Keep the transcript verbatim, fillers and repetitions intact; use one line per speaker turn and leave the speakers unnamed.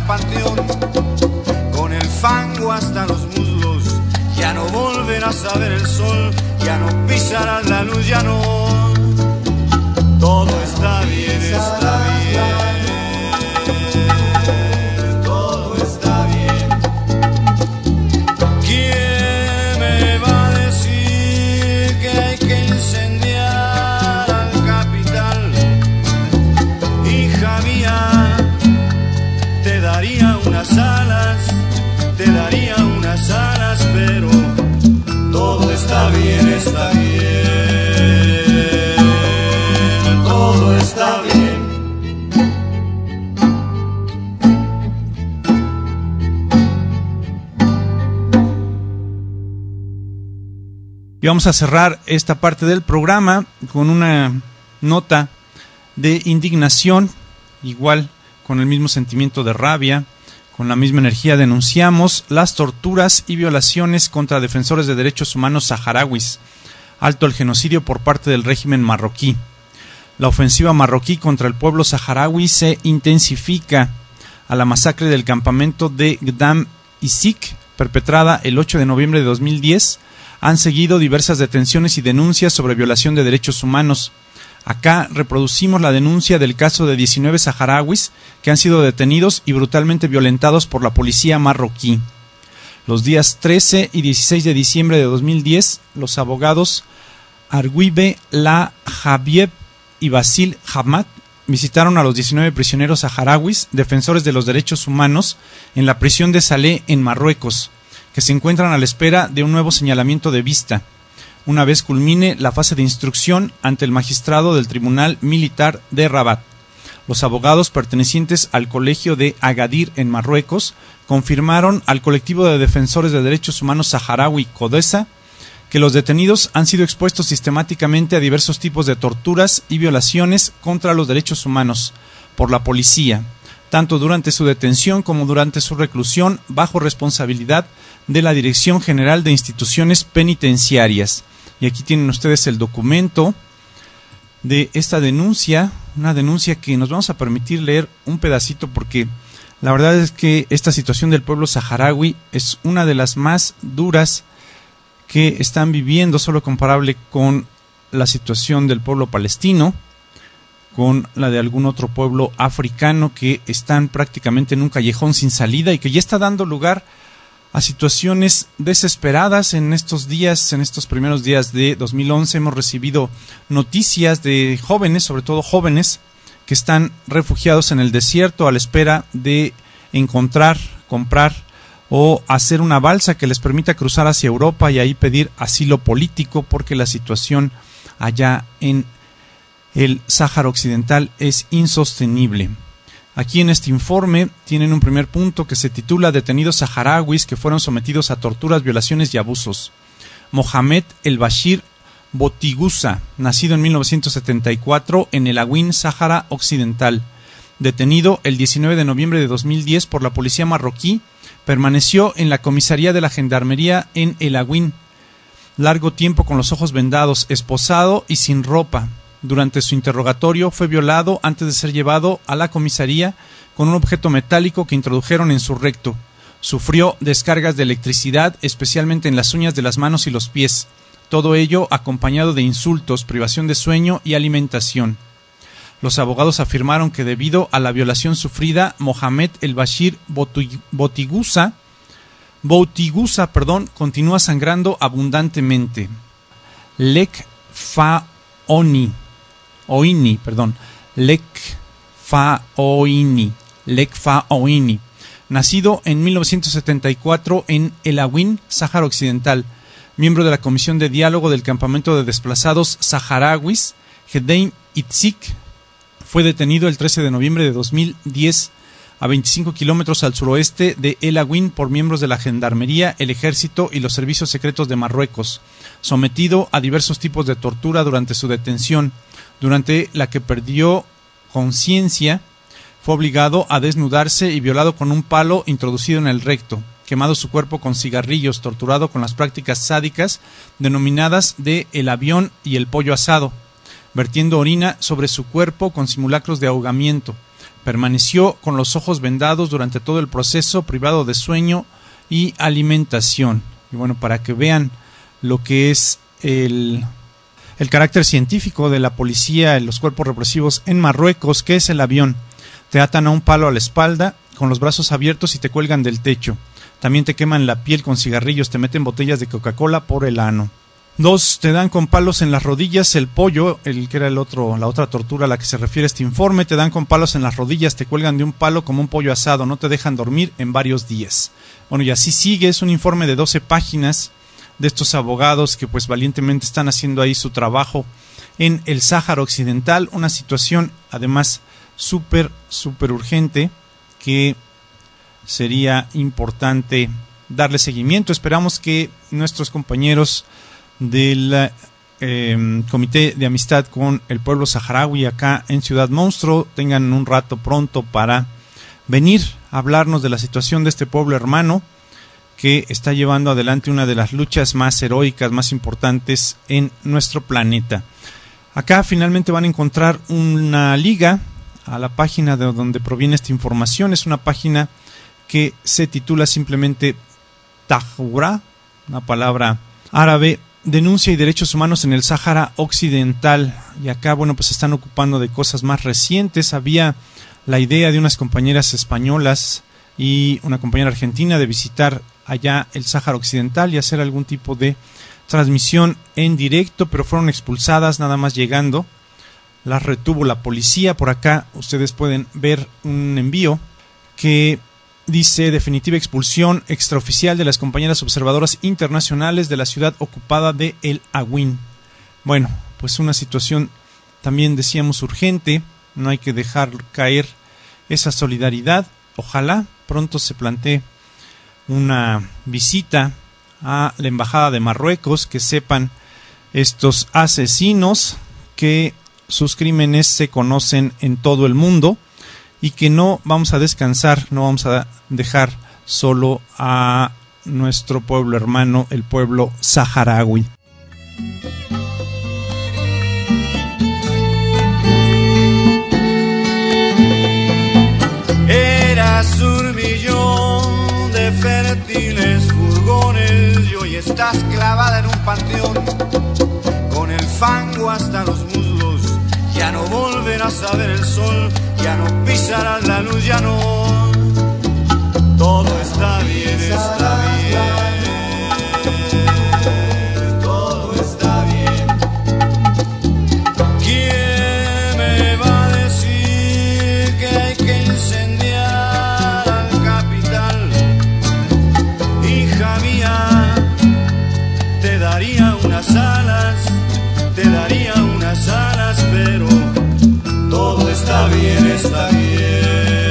panteón, con el fango hasta los muslos. Ya no volverás a ver el sol, ya no pisarás la luz, ya no. Todo está bien, está bien. Todo está bien. ¿Quién me va a decir que hay que incendiar al capital? Hija mía, te daría unas alas, te daría unas alas, pero todo está bien, está bien, todo está bien.
Y vamos a cerrar esta parte del programa con una nota de indignación, igual con el mismo sentimiento de rabia, con la misma energía denunciamos las torturas y violaciones contra defensores de derechos humanos saharauis. Alto el genocidio por parte del régimen marroquí. La ofensiva marroquí contra el pueblo saharaui se intensifica. A la masacre del campamento de Gdam Isik, perpetrada el ocho de noviembre de dos mil diez, han seguido diversas detenciones y denuncias sobre violación de derechos humanos. Acá reproducimos la denuncia del caso de diecinueve saharauis que han sido detenidos y brutalmente violentados por la policía marroquí. Los días trece y dieciséis de diciembre de dos mil diez, los abogados Arguibe La Javieb y Basil Hamad visitaron a los diecinueve prisioneros saharauis, defensores de los derechos humanos, en la prisión de Salé, en Marruecos, que se encuentran a la espera de un nuevo señalamiento de vista, una vez culmine la fase de instrucción ante el magistrado del Tribunal Militar de Rabat. Los abogados pertenecientes al Colegio de Agadir en Marruecos confirmaron al colectivo de defensores de derechos humanos saharaui Codesa que los detenidos han sido expuestos sistemáticamente a diversos tipos de torturas y violaciones contra los derechos humanos por la policía, tanto durante su detención como durante su reclusión, bajo responsabilidad de la Dirección General de Instituciones Penitenciarias. Y aquí tienen ustedes el documento de esta denuncia, una denuncia que nos vamos a permitir leer un pedacito porque la verdad es que esta situación del pueblo saharaui es una de las más duras que están viviendo, solo comparable con la situación del pueblo palestino, con la de algún otro pueblo africano que están prácticamente en un callejón sin salida y que ya está dando lugar a situaciones desesperadas. En estos días, en estos primeros días de dos mil once, hemos recibido noticias de jóvenes, sobre todo jóvenes, que están refugiados en el desierto a la espera de encontrar, comprar o hacer una balsa que les permita cruzar hacia Europa y ahí pedir asilo político, porque la situación allá en el Sáhara Occidental es insostenible. Aquí en este informe tienen un primer punto que se titula Detenidos saharauis que fueron sometidos a torturas, violaciones y abusos. Mohamed El Bashir Botigusa, nacido en mil novecientos setenta y cuatro en el Awin, Sáhara Occidental. Detenido el diecinueve de noviembre de dos mil diez por la policía marroquí, permaneció en la comisaría de la gendarmería en el Awin largo tiempo con los ojos vendados, esposado y sin ropa. Durante su interrogatorio fue violado antes de ser llevado a la comisaría con un objeto metálico que introdujeron en su recto. Sufrió descargas de electricidad, especialmente en las uñas de las manos y los pies. Todo ello acompañado de insultos, privación de sueño y alimentación. Los abogados afirmaron que debido a la violación sufrida, Mohamed El Bashir Botigusa, Botigusa, perdón, continúa sangrando abundantemente. Lek Faoni, Oini, perdón, Lek Faoini, Lek Faoini, nacido en mil novecientos setenta y cuatro en El Awin, Sáhara Occidental, miembro de la Comisión de Diálogo del Campamento de Desplazados Saharauis, Gdeim Itzik, fue detenido el trece de noviembre de dos mil diez a veinticinco kilómetros al suroeste de El Awin por miembros de la Gendarmería, el Ejército y los servicios secretos de Marruecos, sometido a diversos tipos de tortura durante su detención, durante la que perdió conciencia, fue obligado a desnudarse y violado con un palo introducido en el recto, quemado su cuerpo con cigarrillos, torturado con las prácticas sádicas denominadas de el avión y el pollo asado, vertiendo orina sobre su cuerpo con simulacros de ahogamiento, Permaneció con los ojos vendados durante todo el proceso, privado de sueño y alimentación. Y bueno, para que vean lo que es el, el carácter científico de la policía, los cuerpos represivos en Marruecos, ¿qué es el avión? Te atan a un palo a la espalda con los brazos abiertos y te cuelgan del techo. También te queman la piel con cigarrillos, te meten botellas de Coca-Cola por el ano. Dos, te dan con palos en las rodillas. El pollo, el que era el otro, la otra tortura a la que se refiere este informe, te dan con palos en las rodillas, te cuelgan de un palo como un pollo asado, no te dejan dormir en varios días. Bueno, y así sigue, es un informe de doce páginas de estos abogados que pues valientemente están haciendo ahí su trabajo en el Sáhara Occidental, una situación además súper, súper urgente que sería importante darle seguimiento. Esperamos que nuestros compañeros del eh, Comité de Amistad con el Pueblo Saharaui acá en Ciudad Monstruo tengan un rato pronto para venir a hablarnos de la situación de este pueblo hermano que está llevando adelante una de las luchas más heroicas, más importantes en nuestro planeta. Acá finalmente van a encontrar una liga a la página de donde proviene esta información. Es una página que se titula simplemente Tahura, una palabra árabe, denuncia y derechos humanos en el Sáhara Occidental. Y acá, bueno, pues se están ocupando de cosas más recientes. Había la idea de unas compañeras españolas y una compañera argentina de visitar allá el Sáhara Occidental y hacer algún tipo de transmisión en directo, pero fueron expulsadas nada más llegando. Las retuvo la policía. Por acá ustedes pueden ver un envío que dice: definitiva expulsión extraoficial de las compañeras observadoras internacionales de la ciudad ocupada de El Agüín. Bueno, pues una situación también decíamos urgente, no hay que dejar caer esa solidaridad. Ojalá pronto se plantee una visita a la embajada de Marruecos, que sepan estos asesinos que sus crímenes se conocen en todo el mundo y que no vamos a descansar, no vamos a dejar solo a nuestro pueblo hermano, el pueblo saharaui.
Eras un millón de fértiles furgones y hoy estás clavada en un panteón con el fango hasta los muslos. Ya no volverás a ver el sol, ya no pisarás la luz, ya no. Todo está bien, está bien. Todo está bien. ¿Quién me va a decir que hay que incendiar al capital? Hija mía, te daría unas alas, te daría unas alas, pero todo está bien, está bien.